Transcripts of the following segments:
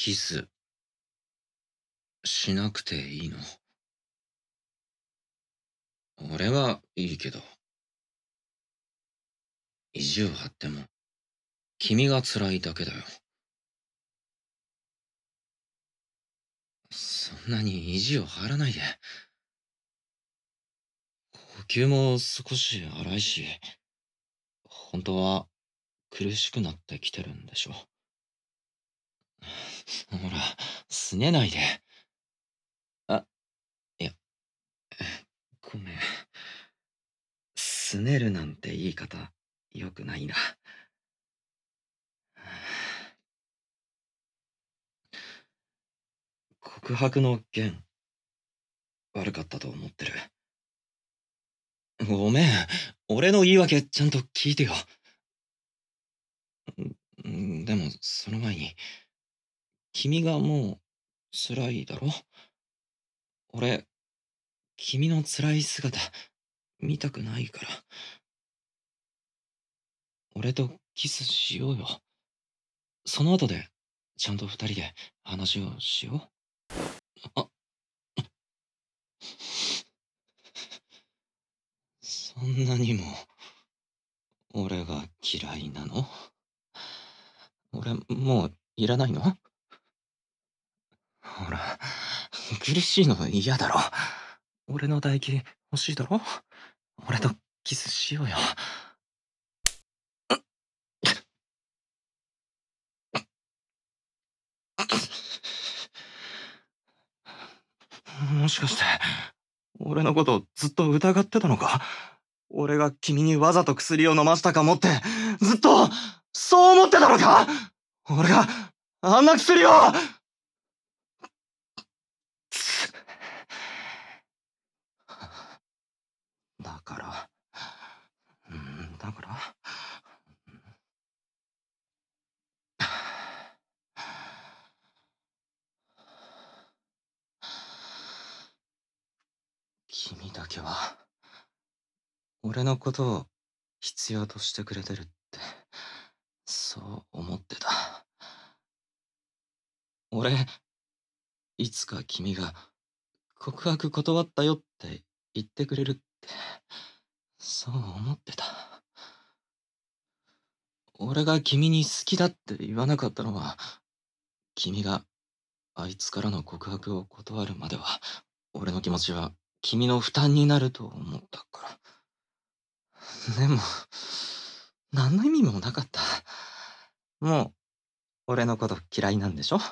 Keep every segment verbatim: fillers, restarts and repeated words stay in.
キスしなくていいの？俺はいいけど、意地を張っても君が辛いだけだよ。そんなに意地を張らないで。呼吸も少し荒いし、本当は苦しくなってきてるんでしょ。ほら、すねないで。あ、いや、ごめん。すねるなんて言い方、よくないな。告白の件、悪かったと思ってる。ごめん、俺の言い訳ちゃんと聞いてよ。んでも、その前に、君がもう辛いだろ？俺、君の辛い姿、見たくないから。俺とキスしようよ。その後で、ちゃんと二人で話をしよう。あ、そんなにも、俺が嫌いなの？俺、もういらないの？ほら、苦しいの嫌だろ。俺の唾液欲しいだろ？俺とキスしようよ。もしかして、俺のことずっと疑ってたのか？俺が君にわざと薬を飲ませたかもって、ずっと、そう思ってたのか？俺が、あんな薬を。だから、うん、だから、君だけは、俺のことを必要としてくれてるって、そう思ってた。俺、いつか君が告白断ったよって言ってくれるって、そう思ってた。俺が君に好きだって言わなかったのは、君があいつからの告白を断るまでは、俺の気持ちは君の負担になると思ったから。でも、何の意味もなかった。もう、俺のこと嫌いなんでしょ？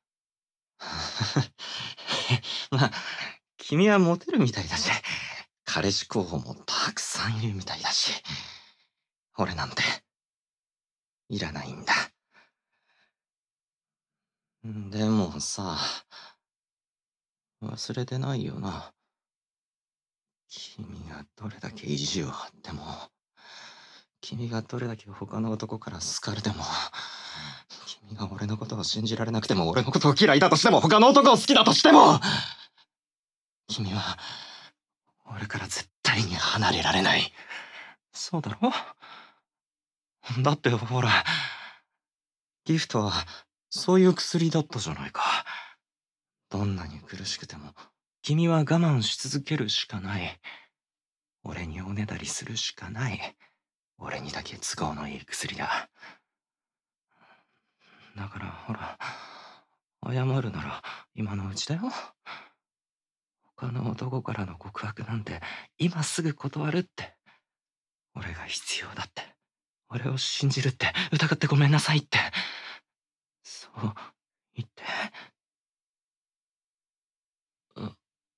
まあ、君はモテるみたいだし、彼氏候補もたくさんいるみたいだし、俺なんて、いらないんだ。でもさ、忘れてないよな。君がどれだけ意地を張っても、君がどれだけ他の男から好かれても、君が俺のことを信じられなくても、俺のことを嫌いだとしても、他の男を好きだとしても、君は、俺から絶対に離れられない。そうだろ？だってほら、ギフトは、そういう薬だったじゃないか。どんなに苦しくても、君は我慢し続けるしかない。俺におねだりするしかない。俺にだけ都合のいい薬だ。だからほら、謝るなら今のうちだよ。他の男からの告白なんて今すぐ断るって。俺が必要だって。俺を信じるって、疑ってごめんなさいって。そう言って。あ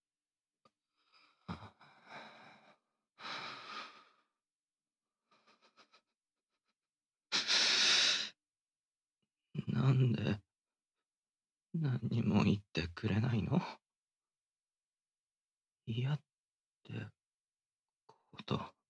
なんで何にも言ってくれないの？嫌ってこと。